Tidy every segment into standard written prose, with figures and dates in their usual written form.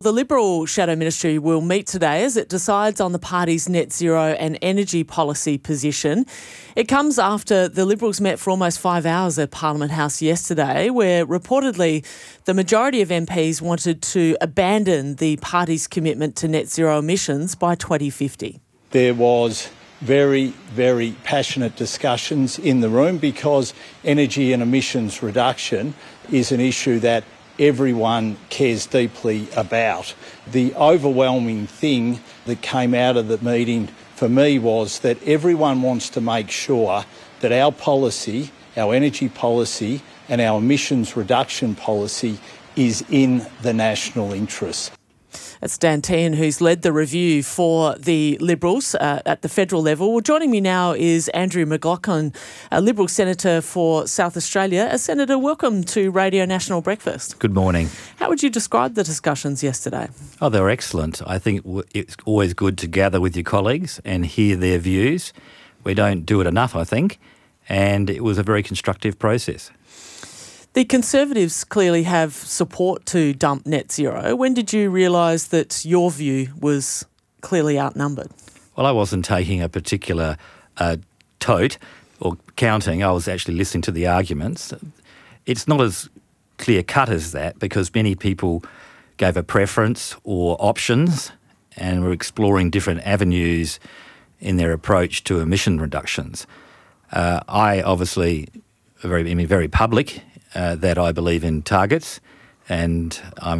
The Liberal Shadow Ministry will meet today as it decides on the party's net zero and energy policy position. It comes after the Liberals met for almost 5 hours at Parliament House yesterday, where reportedly the majority of MPs wanted to abandon the party's commitment to net zero emissions by 2050. There was very, very passionate discussions in the room because energy and emissions reduction is an issue that everyone cares deeply about. The overwhelming thing that came out of the meeting for me was that everyone wants to make sure that our policy, our energy policy and our emissions reduction policy is in the national interest. That's Dan Tehan, who's led the review for the Liberals at the federal level. Well, joining me now is Andrew McLaughlin, a Liberal Senator for South Australia. Senator, welcome to Radio National Breakfast. Good morning. How would you describe the discussions yesterday? Oh, they were excellent. I think it's always good to gather with your colleagues and hear their views. We don't do it enough, I think, and it was a very constructive process. The Conservatives clearly have support to dump net zero. When did you realise that your view was clearly outnumbered? Well, I wasn't taking a particular tote or counting. I was actually listening to the arguments. It's not as clear-cut as that because many people gave a preference or options and were exploring different avenues in their approach to emission reductions. I obviously very public that I believe in targets, and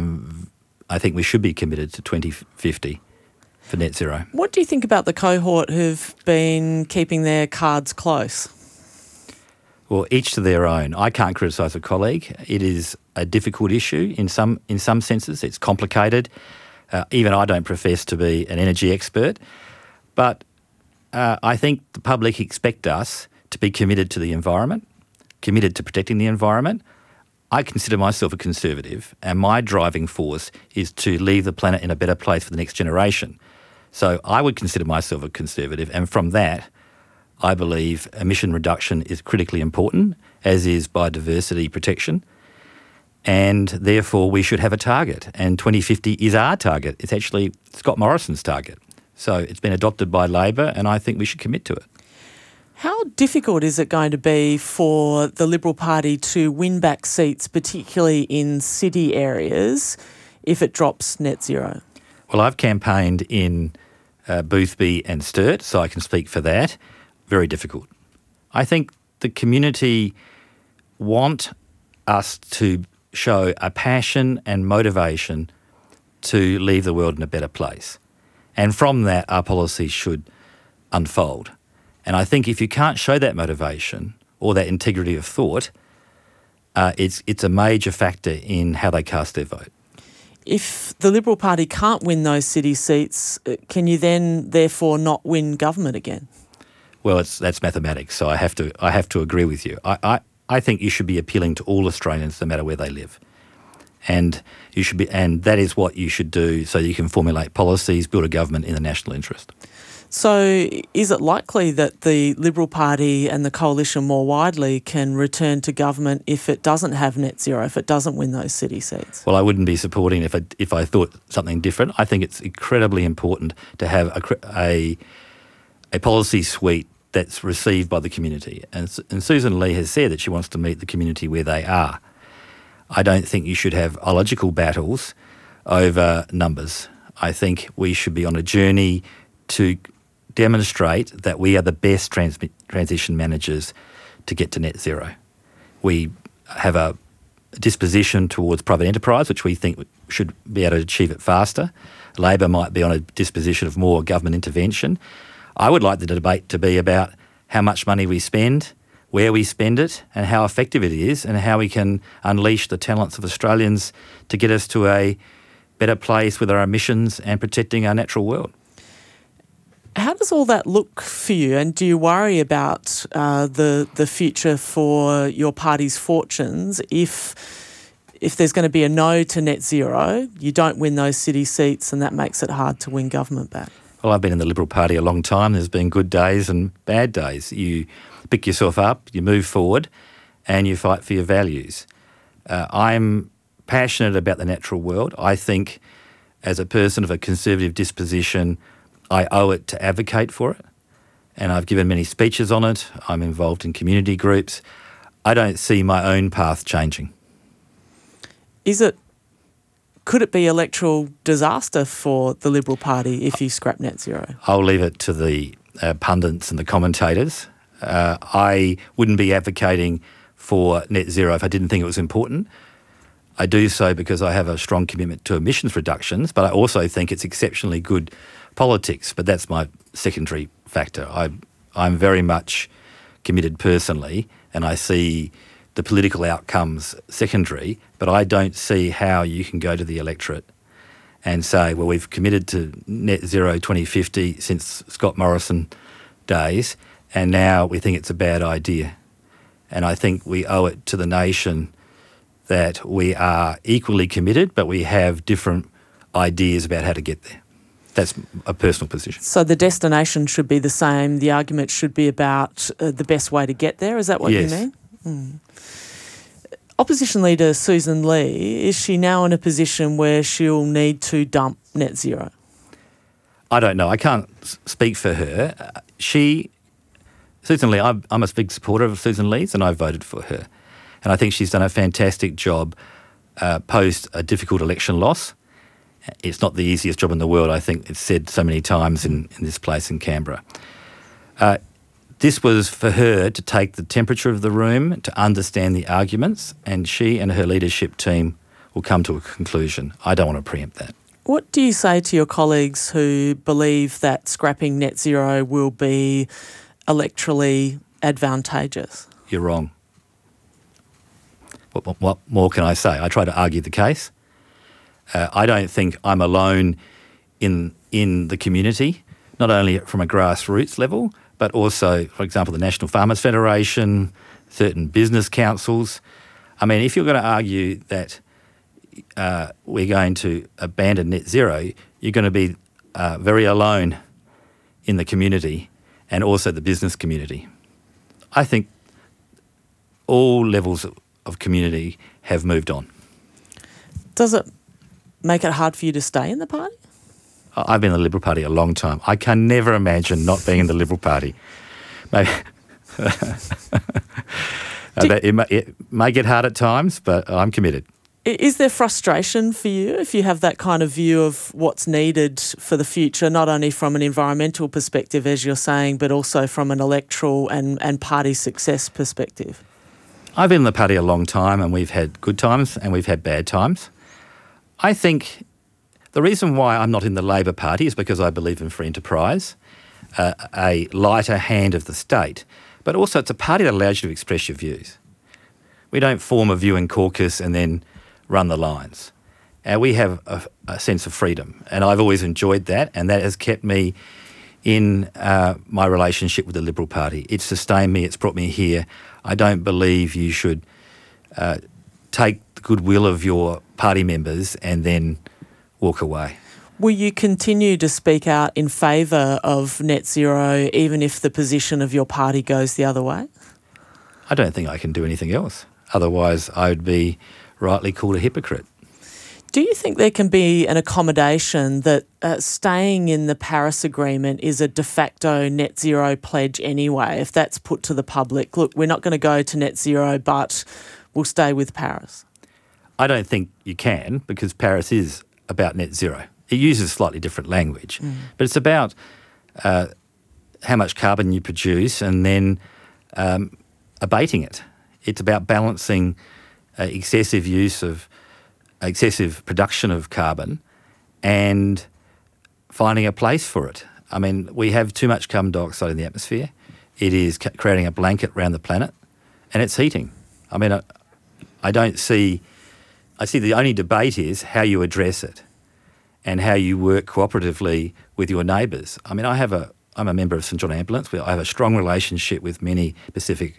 I think we should be committed to 2050 for net zero. What do you think about the cohort who've been keeping their cards close? Well, each to their own. I can't criticise a colleague. It is a difficult issue in some senses. It's complicated. Even I don't profess to be an energy expert, but I think the public expect us to be committed to the environment, committed to protecting the environment. I consider myself a conservative, and my driving force is to leave the planet in a better place for the next generation. So I would consider myself a conservative, and from that, I believe emission reduction is critically important, as is biodiversity protection, and therefore we should have a target, and 2050 is our target. It's actually Scott Morrison's target. So it's been adopted by Labor, and I think we should commit to it. How difficult is it going to be for the Liberal Party to win back seats, particularly in city areas, if it drops net zero? Well, I've campaigned in Boothby and Sturt, so I can speak for that. Very difficult. I think the community want us to show a passion and motivation to leave the world in a better place. And from that, our policies should unfold. And I think if you can't show that motivation or that integrity of thought, it's a major factor in how they cast their vote. If the Liberal Party can't win those city seats, can you then therefore not win government again? Well, that's mathematics, so I have to agree with you. I think you should be appealing to all Australians, no matter where they live, and that is what you should do, so you can formulate policies, build a government in the national interest. So is it likely that the Liberal Party and the coalition more widely can return to government if it doesn't have net zero, if it doesn't win those city seats? Well, I wouldn't be supporting if I thought something different. I think it's incredibly important to have a policy suite that's received by the community. And Susan Lee has said that she wants to meet the community where they are. I don't think you should have ideological battles over numbers. I think we should be on a journey to demonstrate that we are the best transition managers to get to net zero. We have a disposition towards private enterprise, which we think should be able to achieve it faster. Labor might be on a disposition of more government intervention. I would like the debate to be about how much money we spend, where we spend it, and how effective it is, and how we can unleash the talents of Australians to get us to a better place with our emissions and protecting our natural world. How does all that look for you, and do you worry about the future for your party's fortunes if there's going to be a no to net zero, you don't win those city seats, and that makes it hard to win government back? Well, I've been in the Liberal Party a long time. There's been good days and bad days. You pick yourself up, you move forward, and you fight for your values. I'm passionate about the natural world. I think as a person of a conservative disposition, I owe it to advocate for it. And I've given many speeches on it. I'm involved in community groups. I don't see my own path changing. Could it be electoral disaster for the Liberal Party if you scrap net zero? I'll leave it to the pundits and the commentators. I wouldn't be advocating for net zero if I didn't think it was important. I do so because I have a strong commitment to emissions reductions, but I also think it's exceptionally good politics, but that's my secondary factor. I'm very much committed personally, and I see the political outcomes secondary, but I don't see how you can go to the electorate and say, well, we've committed to net zero 2050 since Scott Morrison days, and now we think it's a bad idea. And I think we owe it to the nation that we are equally committed, but we have different ideas about how to get there. That's a personal position. So the destination should be the same. The argument should be about the best way to get there. Is that what Yes. you mean? Opposition leader Susan Lee, is she now in a position where she'll need to dump net zero? I don't know. I can't speak for her. Susan Lee, I'm a big supporter of Susan Lee's, and I voted for her. And I think she's done a fantastic job post a difficult election loss. It's not the easiest job in the world, I think it's said so many times in this place in Canberra. This was for her to take the temperature of the room, to understand the arguments, and she and her leadership team will come to a conclusion. I don't want to preempt that. What do you say to your colleagues who believe that scrapping net zero will be electorally advantageous? You're wrong. What more can I say? I try to argue the case. I don't think I'm alone in the community, not only from a grassroots level, but also, for example, the National Farmers Federation, certain business councils. I mean, if you're going to argue that we're going to abandon net zero, you're going to be very alone in the community and also the business community. I think all levels of community have moved on. Does it make it hard for you to stay in the party? I've been in the Liberal Party a long time. I can never imagine not being in the Liberal Party. Maybe it may get hard at times, but I'm committed. Is there frustration for you if you have that kind of view of what's needed for the future, not only from an environmental perspective, as you're saying, but also from an electoral and party success perspective? I've been in the party a long time, and we've had good times and we've had bad times. I think the reason why I'm not in the Labor Party is because I believe in free enterprise, a lighter hand of the state, but also it's a party that allows you to express your views. We don't form a view in caucus and then run the lines. We have a sense of freedom, and I've always enjoyed that, and that has kept me in my relationship with the Liberal Party. It's sustained me, it's brought me here. I don't believe you should take the goodwill of your party members and then walk away. Will you continue to speak out in favour of net zero even if the position of your party goes the other way? I don't think I can do anything else. Otherwise, I would be rightly called a hypocrite. Do you think there can be an accommodation that staying in the Paris Agreement is a de facto net zero pledge anyway, if that's put to the public? Look, we're not going to go to net zero, but we'll stay with Paris. I don't think you can, because Paris is about net zero. It uses slightly different language, but it's about how much carbon you produce and then abating it. It's about balancing excessive production of carbon and finding a place for it. I mean, we have too much carbon dioxide in the atmosphere. It is creating a blanket around the planet, and it's heating. I mean, I see the only debate is how you address it and how you work cooperatively with your neighbours. I mean, I'm a member of St John Ambulance. I have a strong relationship with many Pacific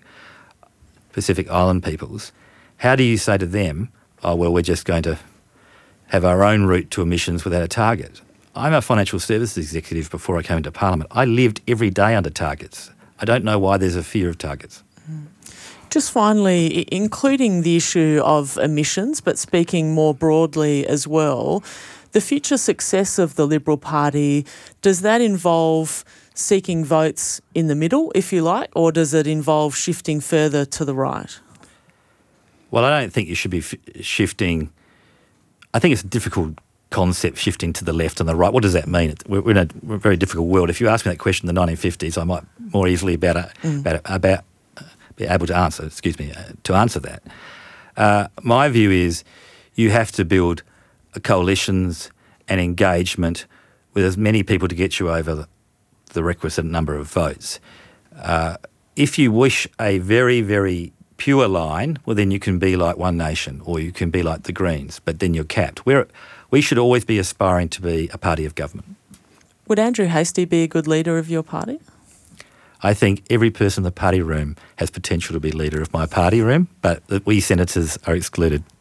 Island peoples. How do you say to them, oh, well, we're just going to have our own route to emissions without a target? I'm a financial services executive before I came into Parliament. I lived every day under targets. I don't know why there's a fear of targets. Just finally, including the issue of emissions, but speaking more broadly as well, The future success of the Liberal Party, does that involve seeking votes in the middle, if you like, or does it involve shifting further to the right? Well, I don't think you should be shifting. I think it's a difficult concept, shifting to the left and the right. What does that mean? We're in a very difficult world. If you asked me that question in the 1950s, I might more easily be able to answer. To answer that. My view is you have to build coalitions and engagement with as many people to get you over the requisite number of votes. If you wish a very, very pure line, well, then you can be like One Nation or you can be like the Greens, but then you're capped. We should always be aspiring to be a party of government. Would Andrew Hastie be a good leader of your party? I think every person in the party room has potential to be leader of my party room, but we senators are excluded.